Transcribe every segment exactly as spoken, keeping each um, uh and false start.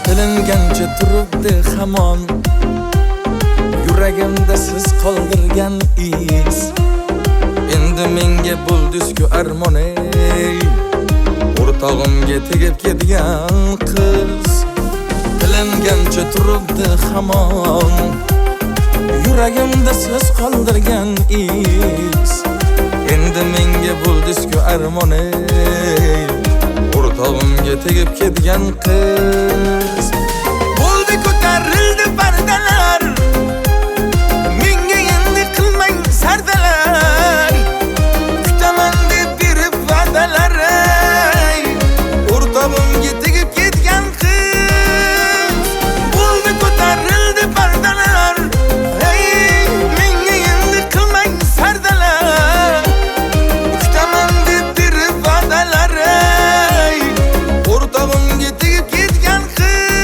Tilingancha turibdi hamon yuragimda siz qoldirgan iz. Endi menga buldizku armon ey, o'rtog'imga tegib ketgan qiz. Tilingancha turibdi hamon yuragimda siz qoldirgan iz. Endi menga buldizku armon ey, o'rtog'imga tegib ketgan qiz. Bo'ldi ko'tarildi pardalar, menga endi qilmang sardalar. Kutaman deb berib va'dalar ey, o'rtog'imga tegib ketgan qiz. Bo'ldi ko'tarildi pardalar, ey, menga endi qilmang sardalar. Kutaman deb berib va'dalar ey, o'rtog'imga tegib ketgan qiz.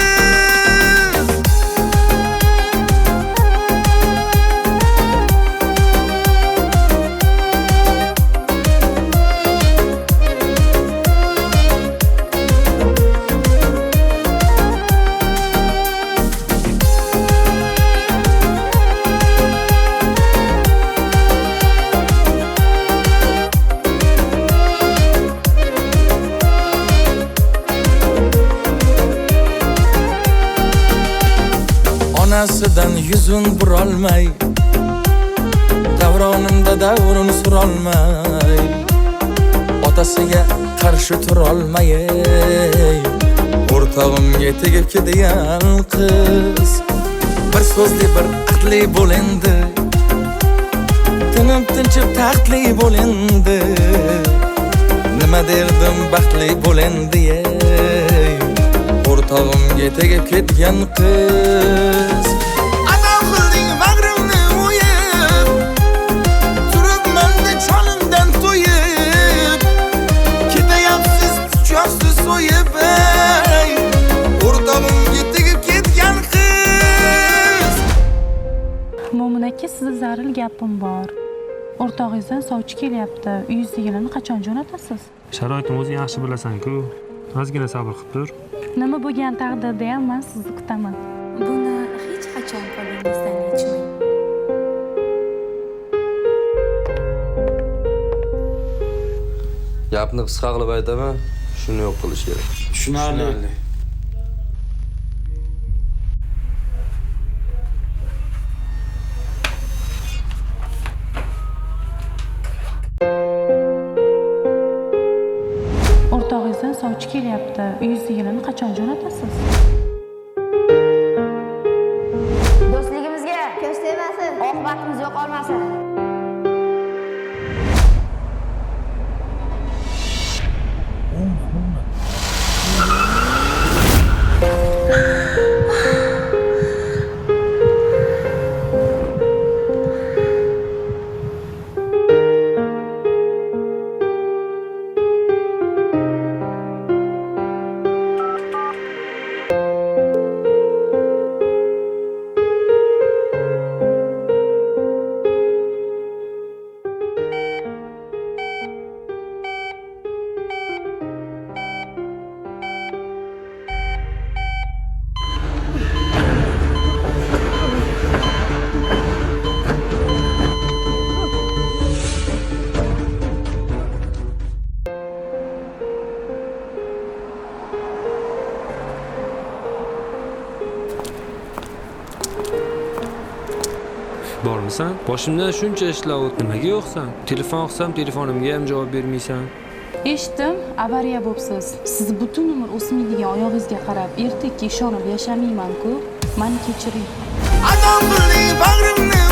Onasidan yuzun burolmay, davronimda davrin surolmay, otasiga qarshi turolmay, o'rtog'imga tegib ketgan qiz. Bir so'zli bir aqli bo'l endi, tinib tinchib taxtli bo'l endi. Nima derdim baxtli bo'l endi ey, o'rtog'imga tegib ketgan qiz. Ado qilding bag'rimni o'yib, turibman-da jonimdan to'yib. Ketayapsiz pichoqsiz so'yib ey, o'rtog'imga tegib ketgan qiz. Mo'min aka, sizga zaril gapim bor. O'rtog'ingizdan sovchi kelyapti. Uyingizga yig'ini qachon jo'natasiz? Sharoitni o'zing yaxshi bilasan-ku. Ozgina sabr qilib tur. Nima bo'lgan taqdirda ham men sizni kutaman. Buni hech qachon qo'lingizdan yechmang. Gapni qisqa qilib aytaman, shuni yo'q qilish kerak. Tushunarli. O'rtog'ingizdan sovchi kelyapti. Uyingizga yig'ini qachon jo'natasiz? Do'stligimizga ko'z tegmasin, oqibatimiz yo'qolmasin. Bormisan? Boshimdan shuncha ishlar o'tdi. Nimaga yo'qsan? Telefon qilsam, telefonimga ham javob bermaysan. Eshitdim, avariya bo'libsiz. Siz butun umr o'smaydigan oyog'ingizga qarab, ertakka ishonib yashamayman-ku. Meni kechiring. Ado qilding bag'rimni